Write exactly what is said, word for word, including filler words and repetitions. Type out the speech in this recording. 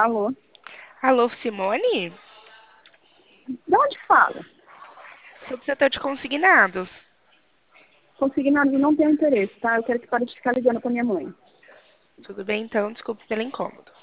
Alô? Alô, Simone? De onde fala? Sobre o setor de consignados. Consignado não tenho interesse, tá? Eu quero que pare de ficar ligando pra minha mãe. Tudo bem, então? Desculpe pelo incômodo.